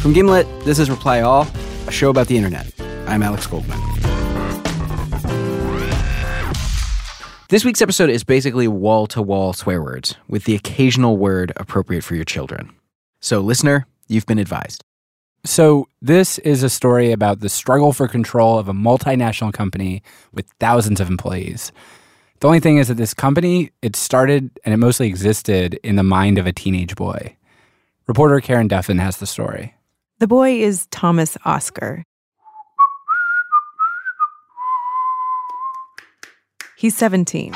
From Gimlet, this is Reply All, a show about the internet. I'm Alex Goldman. This week's episode is basically wall-to-wall swear words, with the occasional word appropriate for your children. So, listener, you've been advised. So this is a story about the struggle for control of a multinational company with thousands of employees. The only thing is that this company, it started and it mostly existed in the mind of a teenage boy. Reporter Karen Duffin has the story. The boy is Thomas Oscar. He's 17.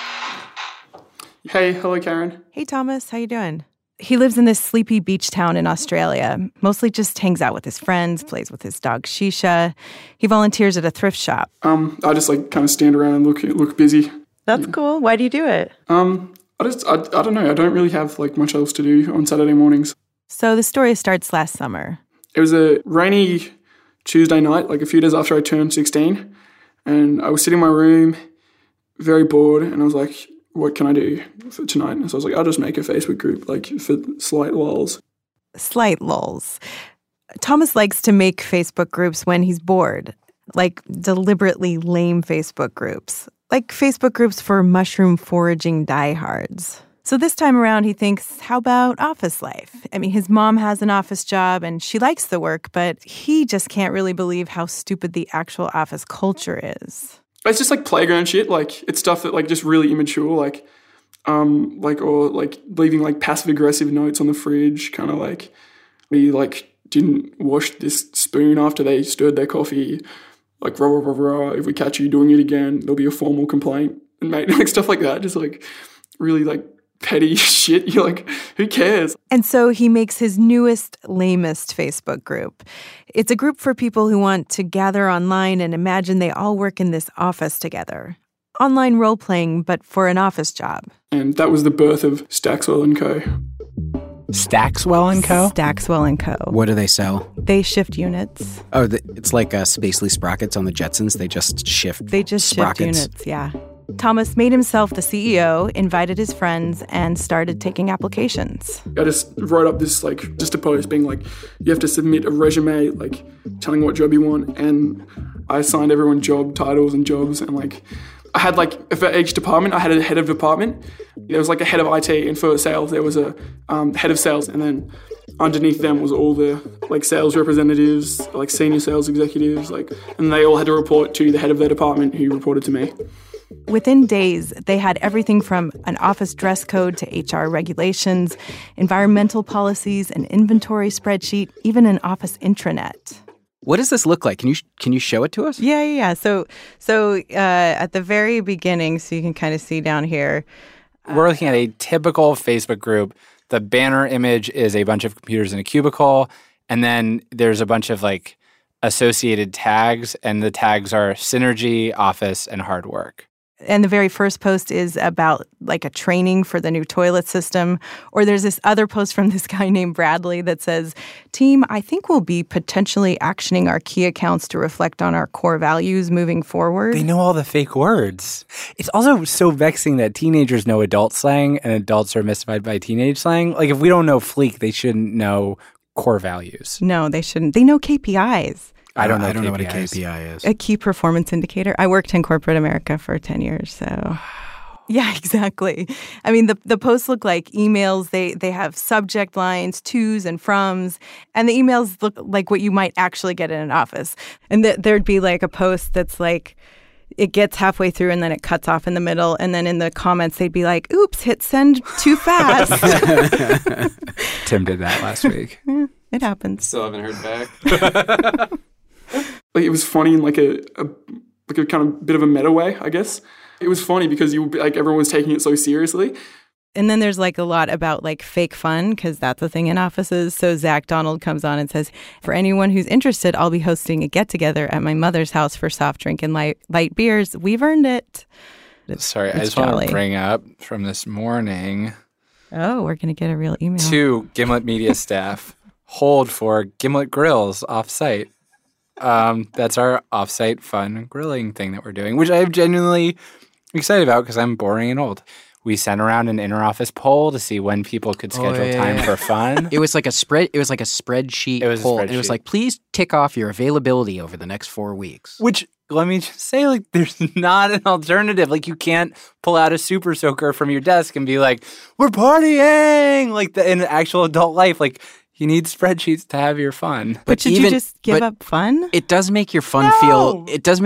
Hey, hello, Karen. Hey, Thomas, how you doing? He lives in this sleepy beach town in Australia, mostly just hangs out with his friends, plays with his dog Shisha. He volunteers at a thrift shop. I just kind of stand around and look busy. That's cool. Why do you do it? I don't know. I don't really have much else to do on Saturday mornings. So the story starts last summer. It was a rainy Tuesday night, a few days after I turned 16, and I was sitting in my room, very bored, and I was like, what can I do for tonight? And so I was like, I'll just make a Facebook group, for slight lulls. Slight lulls. Thomas likes to make Facebook groups when he's bored, deliberately lame Facebook groups, like Facebook groups for mushroom foraging diehards. So this time around, he thinks, how about office life? I mean, his mom has an office job and she likes the work, but he just can't really believe how stupid the actual office culture is. It's just playground shit. It's stuff that just really immature. Or leaving passive aggressive notes on the fridge. Kind of we didn't wash this spoon after they stirred their coffee. Rah rah rah rah. If we catch you doing it again, there'll be a formal complaint. And mate, stuff like that. Just really petty shit. You're who cares? And so he makes his newest, lamest Facebook group. It's a group for people who want to gather online and imagine they all work in this office together. Online role-playing, but for an office job. And that was the birth of Stackswell & Co. Stackswell & Co.? Stackswell & Co. What do they sell? They shift units. Oh, it's like Spacely Sprockets on the Jetsons. They just shift sprockets. Shift units, yeah. Thomas made himself the CEO, invited his friends, and started taking applications. I just wrote up this, just a post being you have to submit a resume, telling what job you want, and I assigned everyone job titles and jobs, and, I had, for each department, I had a head of department. There was, a head of IT, and for sales, there was a head of sales, and then underneath them was all the, sales representatives, senior sales executives, and they all had to report to the head of their department who reported to me. Within days, they had everything from an office dress code to HR regulations, environmental policies, an inventory spreadsheet, even an office intranet. What does this look like? Can you show it to us? Yeah. So at the very beginning, so you can kind of see down here. We're looking at a typical Facebook group. The banner image is a bunch of computers in a cubicle, and then there's a bunch of associated tags, and the tags are Synergy, Office, and Hard Work. And the very first post is about a training for the new toilet system. Or there's this other post from this guy named Bradley that says, team, I think we'll be potentially actioning our key accounts to reflect on our core values moving forward. They know all the fake words. It's also so vexing that teenagers know adult slang and adults are mystified by teenage slang. If we don't know Fleek, they shouldn't know core values. No, they shouldn't. They know KPIs. I don't know what a KPI is. A key performance indicator. I worked in corporate America for 10 years, so... Wow. Yeah, exactly. I mean, the posts look like emails. They have subject lines, tos and froms, and the emails look like what you might actually get in an office. And there'd be a post that's it gets halfway through and then it cuts off in the middle, and then in the comments they'd be like, oops, hit send too fast. Tim did that last week. It happens. Still haven't heard back. It was funny in a kind of bit of a meta way, I guess. It was funny because everyone was taking it so seriously. And then there's a lot about fake fun, because that's a thing in offices. So Zach Donald comes on and says, for anyone who's interested, I'll be hosting a get-together at my mother's house for soft drink and light beers. We've earned it. Sorry, I just want to bring up from this morning. Oh, we're going to get a real email. To Gimlet Media staff, hold for Gimlet Grills off-site. That's our off-site fun grilling thing that we're doing, which I'm genuinely excited about because I'm boring and old. we sent around an interoffice poll to see when people could schedule time for fun. It was like a spreadsheet poll. And it was like, please tick off your availability over the next 4 weeks. Which, let me just say, like, there's not an alternative. Like, you can't pull out a super soaker from your desk and be like, we're partying! Like, in actual adult life, like, you need spreadsheets to have your fun. But should you just give up fun? It does make your fun feel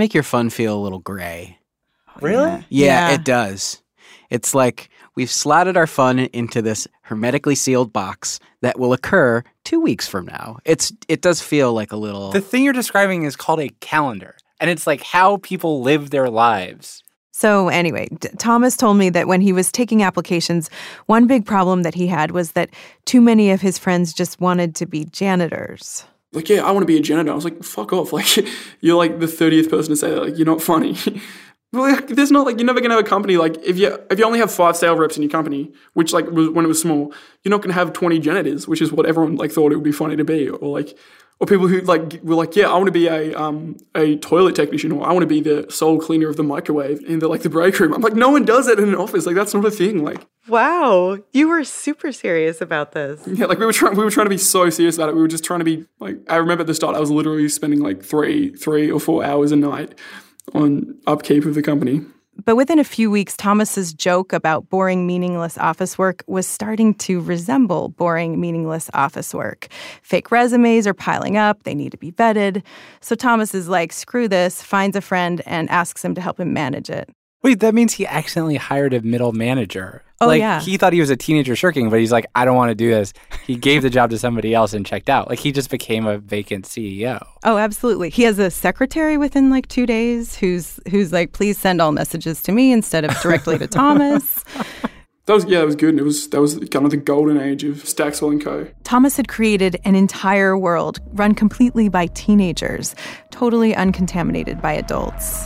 a little gray. Really? Yeah, it does. It's like we've slotted our fun into this hermetically sealed box that will occur 2 weeks from now. It does feel like a little... The thing you're describing is called a calendar, and it's like how people live their lives. So anyway, Thomas told me that when he was taking applications, one big problem that he had was that too many of his friends just wanted to be janitors. Like, yeah, I want to be a janitor. I was like, fuck off. Like, you're like the 30th person to say that. Like, you're not funny. Well, like, there's not, like, you're never going to have a company, like, if you only have 5 sales reps in your company, which, like, when it was small, you're not going to have 20 janitors, which is what everyone, like, thought it would be funny to be, or people who, like, were like, yeah, I want to be a toilet technician, or I want to be the sole cleaner of the microwave in the break room. I'm like, no one does that in an office. Like, that's not a thing. Like, wow, you were super serious about this. Yeah, like, we were trying to be so serious about it. We were just trying to be, like, I remember at the start, I was literally spending, like, 3 or 4 hours a night on upkeep of the company. But within a few weeks, Thomas's joke about boring, meaningless office work was starting to resemble boring, meaningless office work. Fake resumes are piling up. They need to be vetted. So Thomas is like, screw this, finds a friend and asks him to help him manage it. Wait, that means he accidentally hired a middle manager. Oh, like, yeah. He thought he was a teenager shirking, but he's like, I don't want to do this. He gave the job to somebody else and checked out. Like, he just became a vacant CEO. Oh, absolutely. He has a secretary within, like, 2 days who's like, please send all messages to me instead of directly to Thomas. That was good. That was kind of the golden age of Stackswell & Co. Thomas had created an entire world run completely by teenagers, totally uncontaminated by adults.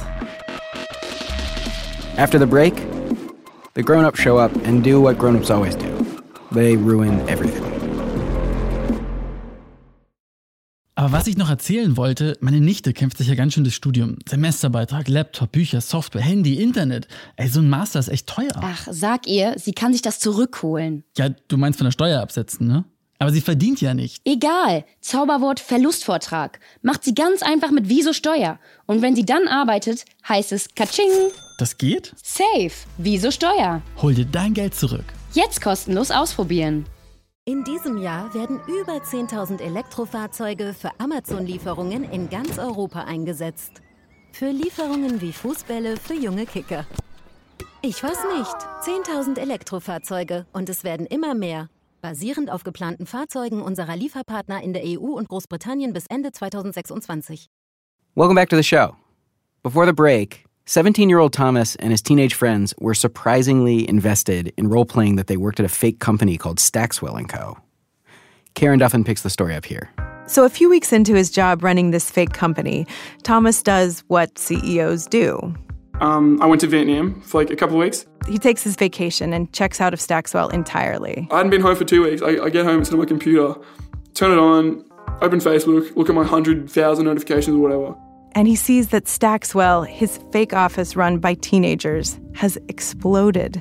After the break, the grown-ups show up and do what grown-ups always do. They ruin everything. Aber was ich noch erzählen wollte, meine Nichte kämpft sich ja ganz schön durchs Studium. Semesterbeitrag, Laptop, Bücher, Software, Handy, Internet. Ey, so ein Master ist echt teuer. Ach, sag ihr, sie kann sich das zurückholen. Ja, du meinst von der Steuer absetzen, ne? Aber sie verdient ja nicht. Egal. Zauberwort Verlustvortrag. Macht sie ganz einfach mit Wieso Steuer. Und wenn sie dann arbeitet, heißt es Katsching. Das geht? Safe. Wieso Steuer. Hol dir dein Geld zurück. Jetzt kostenlos ausprobieren. In diesem Jahr werden über 10.000 Elektrofahrzeuge für Amazon-Lieferungen in ganz Europa eingesetzt. Für Lieferungen wie Fußbälle für junge Kicker. Ich weiß nicht. 10.000 Elektrofahrzeuge und es werden immer mehr. Basierend auf geplanten Fahrzeugen unserer Lieferpartner in der EU und Großbritannien bis Ende 2026. Welcome back to the show. Before the break, 17-year-old Thomas and his teenage friends were surprisingly invested in role-playing that they worked at a fake company called Stackswell & Co. Karen Duffin picks the story up here. So a few weeks into his job running this fake company, Thomas does what CEOs do. I went to Vietnam for like a couple of weeks. He takes his vacation and checks out of Stackswell entirely. I hadn't been home for 2 weeks. I get home, sit on my computer, turn it on, open Facebook, look at my 100,000 notifications or whatever. And he sees that Stackswell, his fake office run by teenagers, has exploded.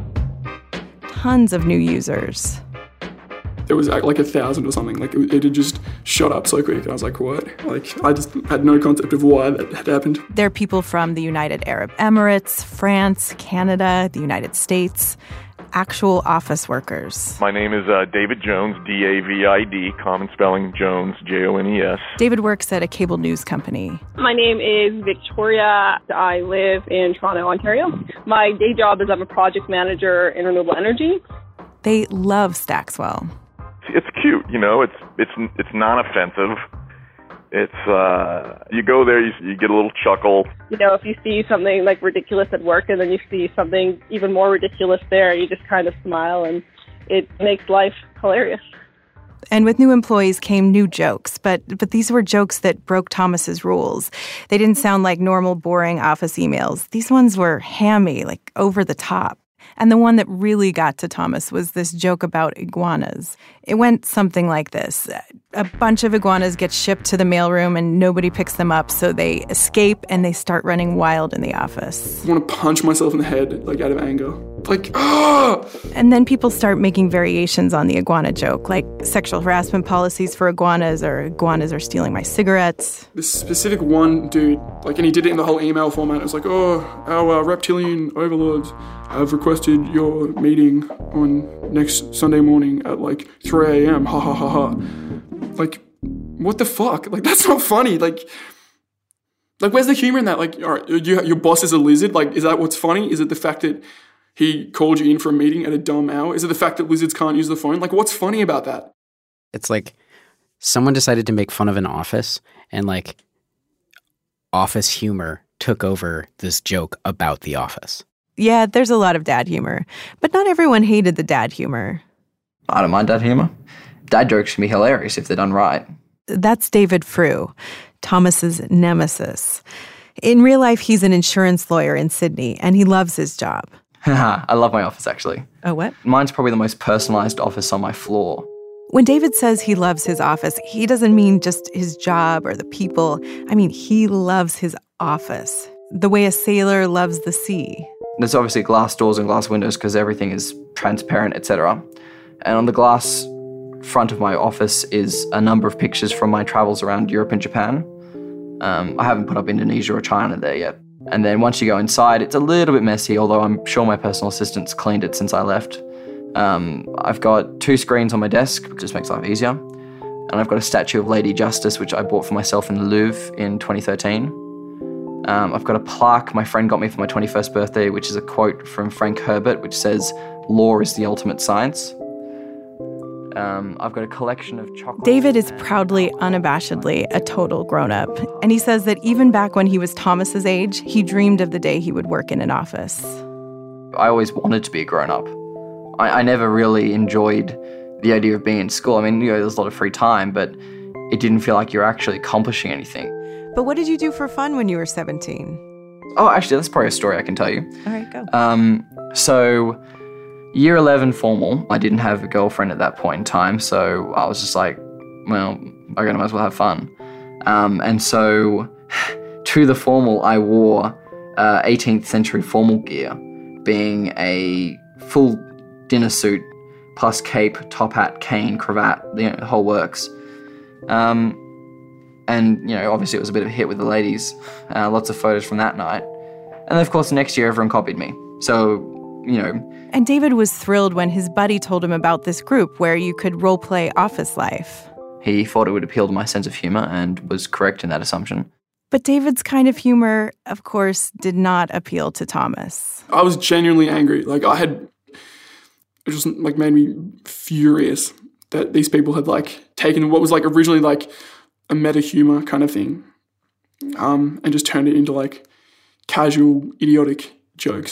Tons of new users. There was like 1,000 or something. Like it had just shot up so quick. I was like, what? Like I just had no concept of why that had happened. They're people from the United Arab Emirates, France, Canada, the United States, actual office workers. My name is David Jones, D-A-V-I-D, common spelling Jones, J-O-N-E-S. David works at a cable news company. My name is Victoria. I live in Toronto, Ontario. My day job is I'm a project manager in renewable energy. They love Stackswell. It's cute, you know. It's non-offensive. It's you go there, you get a little chuckle. You know, if you see something like ridiculous at work, and then you see something even more ridiculous there, you just kind of smile, and it makes life hilarious. And with new employees came new jokes, but these were jokes that broke Thomas's rules. They didn't sound like normal, boring office emails. These ones were hammy, like over the top. And the one that really got to Thomas was this joke about iguanas. It went something like this. A bunch of iguanas get shipped to the mailroom and nobody picks them up, so they escape and they start running wild in the office. I want to punch myself in the head, like out of anger. Like, ah! And then people start making variations on the iguana joke, like sexual harassment policies for iguanas, or iguanas are stealing my cigarettes. This specific one dude, like, and he did it in the whole email format. It was like, oh, our reptilian overlords have requested your meeting on next Sunday morning at like 3 a.m. Ha ha ha ha. Like, what the fuck? Like, that's not funny. Like, where's the humor in that? Like, all right, your boss is a lizard. Like, is that what's funny? Is it the fact that he called you in for a meeting at a dumb hour? Is it the fact that lizards can't use the phone? Like, what's funny about that? It's like someone decided to make fun of an office, and like office humor took over this joke about the office. Yeah, there's a lot of dad humor, but not everyone hated the dad humor. I don't mind dad humor. Dad jokes can be hilarious if they're done right. That's David Frew, Thomas's nemesis. In real life, he's an insurance lawyer in Sydney, and he loves his job. I love my office, actually. Oh, what? Mine's probably the most personalized office on my floor. When David says he loves his office, he doesn't mean just his job or the people. I mean, he loves his office, the way a sailor loves the sea. There's obviously glass doors and glass windows because everything is transparent, etc. And on the glass front of my office is a number of pictures from my travels around Europe and Japan. I haven't put up Indonesia or China there yet. And then once you go inside, it's a little bit messy, although I'm sure my personal assistant's cleaned it since I left. I've got 2 screens on my desk, which just makes life easier. And I've got a statue of Lady Justice, which I bought for myself in the Louvre in 2013. I've got a plaque my friend got me for my 21st birthday, which is a quote from Frank Herbert, which says, "Law is the ultimate science." I've got a collection of chocolate. David is proudly, unabashedly a total grown-up. And he says that even back when he was Thomas's age, he dreamed of the day he would work in an office. I always wanted to be a grown-up. I never really enjoyed the idea of being in school. I mean, there's a lot of free time, but it didn't feel like you're actually accomplishing anything. But what did you do for fun when you were 17? Oh, actually, that's probably a story I can tell you. All right, go. So year 11 formal, I didn't have a girlfriend at that point in time, so I was just like, well, I might as well have fun. And so to the formal, I wore 18th century formal gear, being a full dinner suit, plus cape, top hat, cane, cravat, the whole works. And, obviously it was a bit of a hit with the ladies. Lots of photos from that night. And of course, the next year, everyone copied me. So, And David was thrilled when his buddy told him about this group where you could role-play office life. He thought it would appeal to my sense of humor and was correct in that assumption. But David's kind of humor, of course, did not appeal to Thomas. I was genuinely angry. It just made me furious that these people had taken what was originally a meta humor kind of thing, and just turned it into casual, idiotic jokes.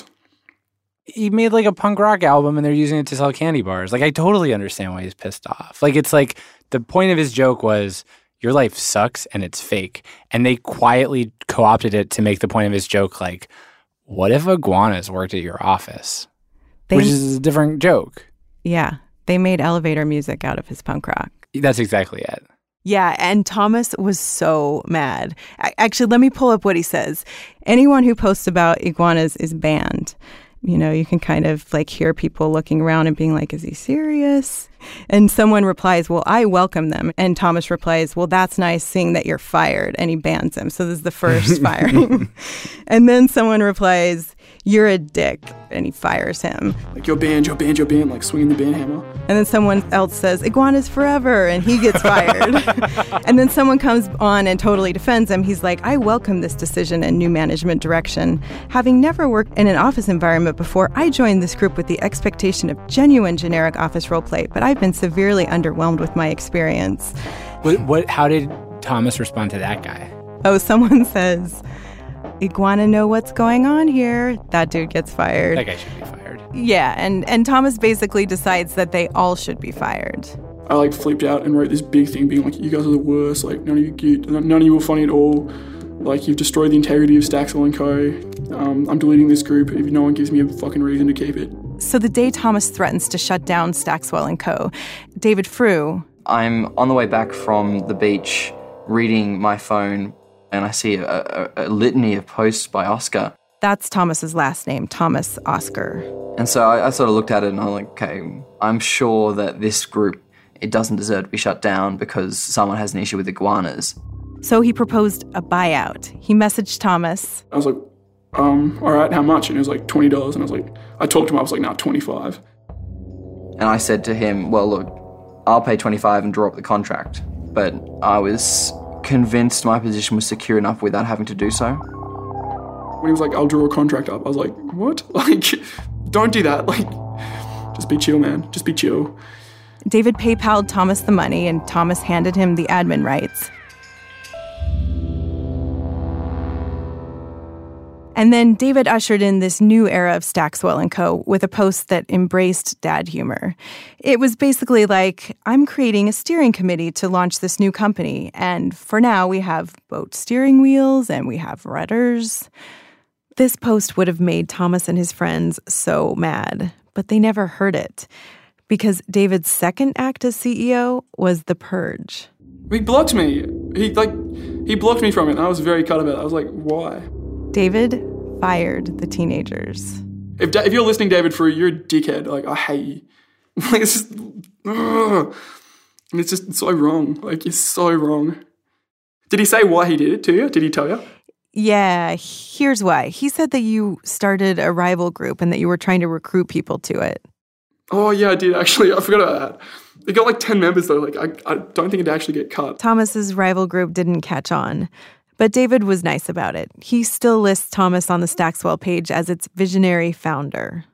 He made a punk rock album and they're using it to sell candy bars. I totally understand why he's pissed off. It's the point of his joke was your life sucks and it's fake. And they quietly co-opted it to make the point of his joke what if iguanas worked at your office? Which is a different joke. Yeah, they made elevator music out of his punk rock. That's exactly it. Yeah, and Thomas was so mad. Actually, let me pull up what he says. Anyone who posts about iguanas is banned. You can kind of hear people looking around and being like, is he serious? And someone replies, well, I welcome them. And Thomas replies, well, that's nice seeing that you're fired. And he bans him. So this is the first firing. And then someone replies, you're a dick. And he fires him. You're banned, swinging the ban hammer. And then someone else says, iguanas forever. And he gets fired. And then someone comes on and totally defends him. He's like, I welcome this decision and new management direction. Having never worked in an office environment before, I joined this group with the expectation of genuine generic office roleplay, but I've been severely underwhelmed with my experience. How did Thomas respond to that guy? Oh, someone says, iguana know what's going on here. That dude gets fired. That guy should be fired. Yeah, and Thomas basically decides that they all should be fired. I flipped out and wrote this big thing being you guys are the worst, none of you cute, none of you were funny at all. You've destroyed the integrity of Stackswell & Co. I'm deleting this group if no one gives me a fucking reason to keep it. So the day Thomas threatens to shut down Stackswell & Co., David Frew, I'm on the way back from the beach reading my phone and I see a litany of posts by Oscar. That's Thomas's last name, Thomas Oscar. And so I sort of looked at it and I'm like, okay, I'm sure that this group, it doesn't deserve to be shut down because someone has an issue with iguanas. So he proposed a buyout. He messaged Thomas. I was like, all right, how much? And it was like $20. And I was like, I talked to him, I was like, nah, 25. And I said to him, well, look, I'll pay 25 and draw up the contract. But I was convinced my position was secure enough without having to do so. When he was like, I'll draw a contract up, I was like, what? Like, don't do that. Like, just be chill, man. Just be chill. David PayPal'd Thomas the money, and Thomas handed him the admin rights. And then David ushered in this new era of Stackswell & Co. with a post that embraced dad humor. It was basically like, I'm creating a steering committee to launch this new company, and for now we have boat steering wheels and we have rudders. This post would have made Thomas and his friends so mad, but they never heard it, because David's second act as CEO was The Purge. He blocked me. He blocked me from it, and I was very cut about it. I was like, why? David fired the teenagers. If you're listening, David Frew, you're a dickhead. Like, I hate you. Like, it's just, and it's just so wrong. Like, it's so wrong. Did he say why he did it to you? Did he tell you? Yeah, here's why. He said that you started a rival group and that you were trying to recruit people to it. Oh, yeah, I did, actually. I forgot about that. It got like 10 members, though. Like, I don't think it'd actually get cut. Thomas's rival group didn't catch on. But David was nice about it. He still lists Thomas on the Stackswell page as its visionary founder.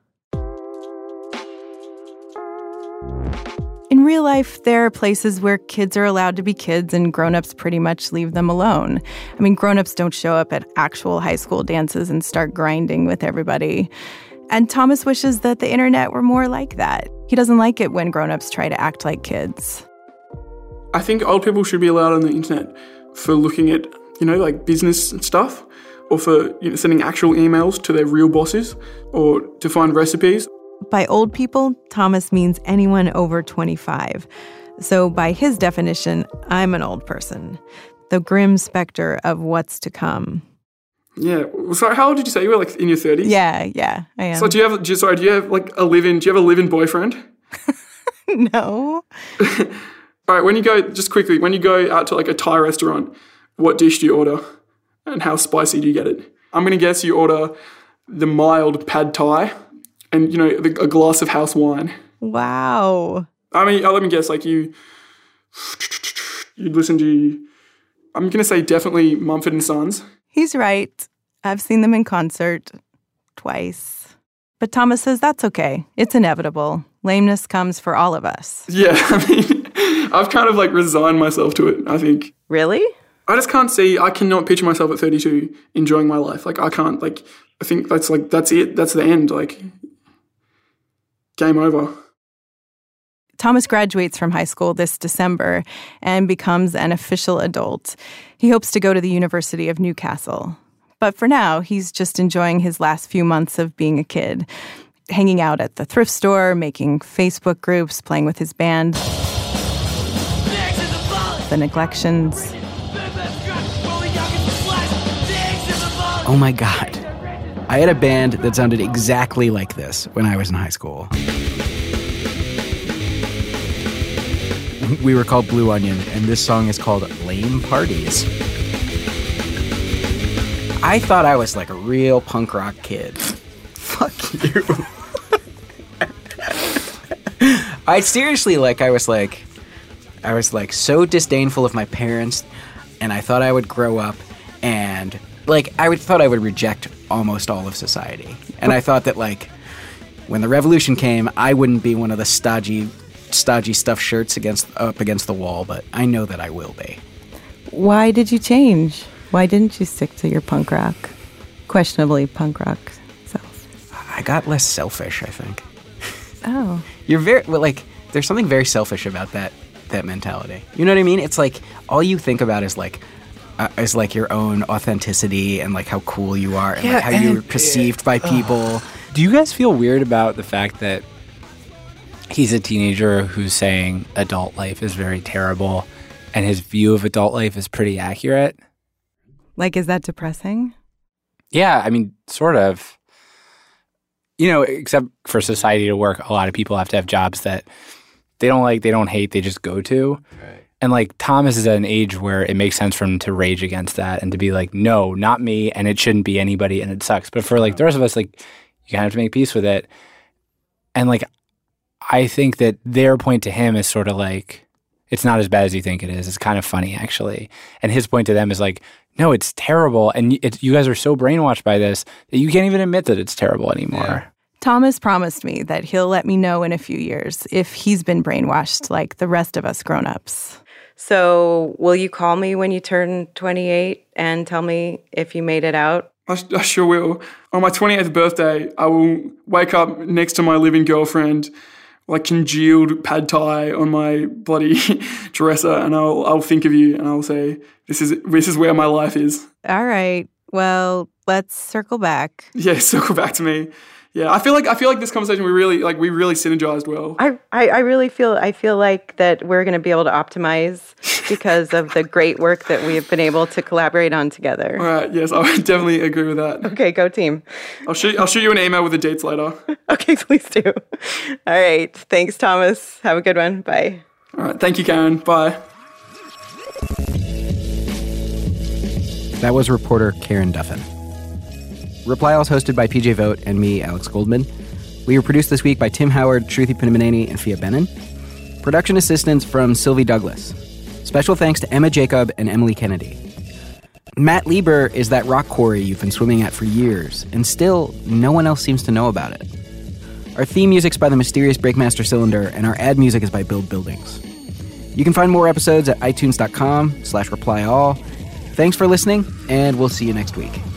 In real life, there are places where kids are allowed to be kids and grown-ups pretty much leave them alone. I mean, grown-ups don't show up at actual high school dances and start grinding with everybody. And Thomas wishes that the internet were more like that. He doesn't like it when grown-ups try to act like kids. I think old people should be allowed on the internet for looking at, like business and stuff, or for sending actual emails to their real bosses, or to find recipes. By old people, Thomas means anyone over 25. So by his definition, I'm an old person. The grim specter of what's to come. Yeah. Sorry, how old did you say you were? Like in your 30s? Yeah, I am. So do you have like a live-in boyfriend? No. All right, when you go out to like a Thai restaurant, what dish do you order and how spicy do you get it? I'm going to guess you order the mild pad Thai and, a glass of house wine. Wow. I mean, let me guess, like you'd listen to, I'm going to say definitely Mumford & Sons. He's right. I've seen them in concert twice. But Thomas says that's okay. It's inevitable. Lameness comes for all of us. Yeah, I mean, I've kind of like resigned myself to it, I think. Really? I cannot picture myself at 32 enjoying my life. Like, I can't, like, I think that's it. That's the end. Like, game over. Thomas graduates from high school this December and becomes an official adult. He hopes to go to the University of Newcastle. But for now, he's just enjoying his last few months of being a kid, hanging out at the thrift store, making Facebook groups, playing with his band. The Neglections. Oh my God. I had a band that sounded exactly like this when I was in high school. We were called Blue Onion, and this song is called Lame Parties. I thought I was like a real punk rock kid. Fuck you. I seriously, I was so disdainful of my parents, and I thought I would grow up and thought I would reject almost all of society. And I thought that when the revolution came, I wouldn't be one of the stodgy stuffed shirts up against the wall, but I know that I will be. Why did you change? Why didn't you stick to your punk rock, questionably punk rock self? I got less selfish, I think. Oh. You're there's something very selfish about that mentality. You know what I mean? It's like all you think about is your own authenticity and how cool you are and how you're perceived by people. Do you guys feel weird about the fact that he's a teenager who's saying adult life is very terrible, and his view of adult life is pretty accurate. Like, is that depressing? Yeah, I mean, sort of. You know, except for society to work, a lot of people have to have jobs that they don't like, they don't hate, they just go to. Right. And like Thomas is at an age where it makes sense for him to rage against that and to be like, no, not me, and it shouldn't be anybody, and it sucks. But for like the rest of us, like, you kind of have to make peace with it. And like, I think that their point to him is sort of like, it's not as bad as you think it is. It's kind of funny, actually. And his point to them is like, no, it's terrible. And you guys are so brainwashed by this that you can't even admit that it's terrible anymore. Yeah. Thomas promised me that he'll let me know in a few years if he's been brainwashed like the rest of us grown-ups. So will you call me when you turn 28 and tell me if you made it out? I sure will. On my 28th birthday, I will wake up next to my living girlfriend, like congealed pad thai on my bloody dresser, and I'll think of you and I'll say, this is where my life is. All right. Well, let's circle back. Yeah, circle back to me. Yeah, I feel like this conversation we really synergized well. I really feel like that we're going to be able to optimize because of the great work that we have been able to collaborate on together. All right, yes, I would definitely agree with that. Okay, go team. I'll shoot you an email with the dates later. Okay, please do. All right, thanks, Thomas. Have a good one. Bye. All right, thank you, Karen. Bye. That was reporter Karen Duffin. Reply All is hosted by PJ Vogt and me, Alex Goldman. We were produced this week by Tim Howard, Shruti Punamaneni, and Fia Benin. Production assistance from Sylvie Douglas. Special thanks to Emma Jacob and Emily Kennedy. Matt Lieber is that rock quarry you've been swimming at for years, and still, no one else seems to know about it. Our theme music's by the mysterious Breakmaster Cylinder, and our ad music is by Build Buildings. You can find more episodes at itunes.com/replyall. Thanks for listening, and we'll see you next week.